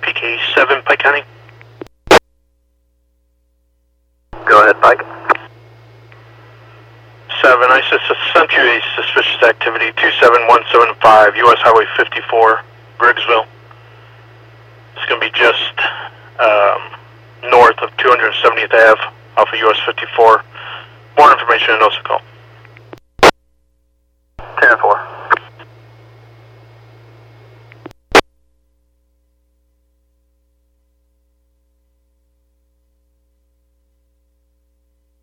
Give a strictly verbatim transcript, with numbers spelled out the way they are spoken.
P K seven, Pike County. Go ahead, Pike. seven, I sus sent you a suspicious activity, two seven one seven five, U S Highway fifty-four, Briggsville. It's going to be just um, north of two hundred seventieth Ave off of U S fifty-four. More information and also call.